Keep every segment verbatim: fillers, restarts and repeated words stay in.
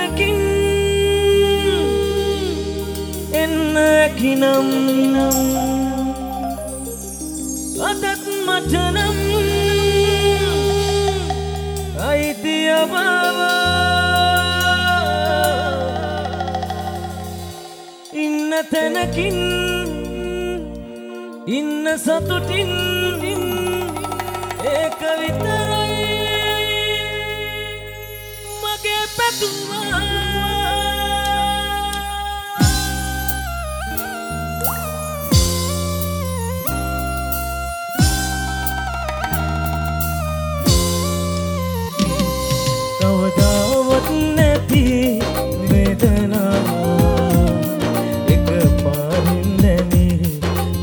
තැනකින් එන්න ඇකිනම් අදත් මට නම් අයිතිය බව ඉන්න තැනකින් ඉන්න සතුටින් ඒක විතරයි මගේ පැතුම කවදාවත් නැති වේදනාව එක පාරින් නැමී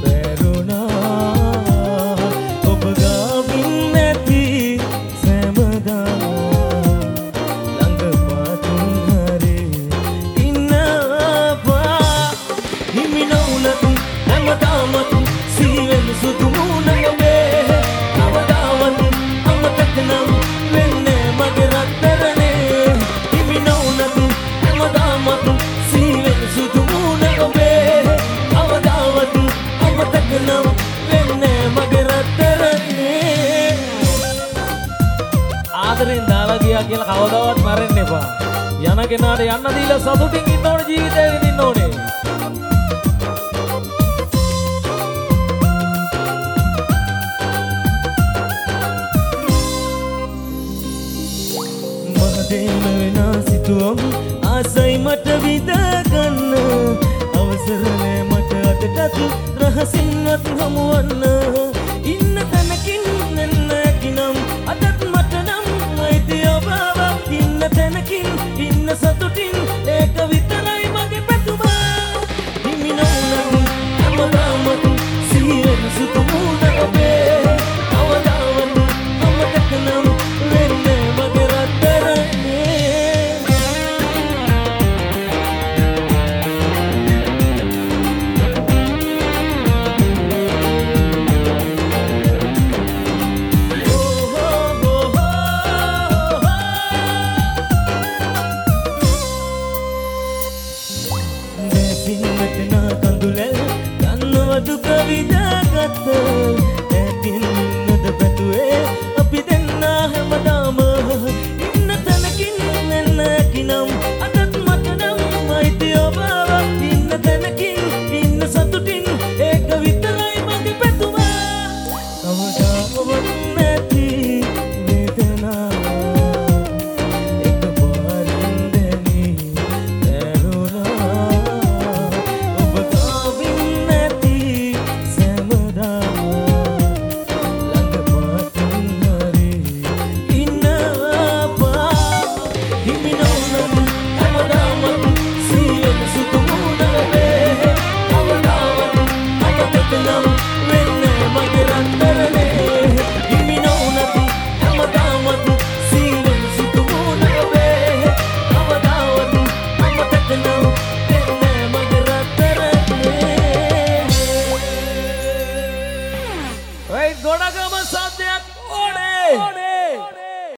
බැරුණා ඔබ ගාවින් නැති සෑමදා ළඟ පාතුන් හරි ඉන්නවා හිමි නොවුනතු හැමදාමත් සීවෙන් සුදු මුණ ඔබේ කවදාවත් අමතක නම් වෙන්නේ මගේ රත්තරනේ හිමි නොවුනතු හැමදාමත් සීවෙන් සුදු මුණ ඔබේ කවදාවත් අමතක නම් වෙන්නේ මගේ රත්තරනේ ආදරෙන් දාලා ගියා කියලා කවදාවත් මැරෙන්න එපා යන කෙනාට යන්න දීලා සතුටින් ඉන්න ඕනේ ජීවිතේ විඳින්න ඕනේ මහදේම වෙනා සිතුවම් ආසයි මට විඳගන්න අවසර නෑ මට අදටත් රහසින්වත් හමුවන්න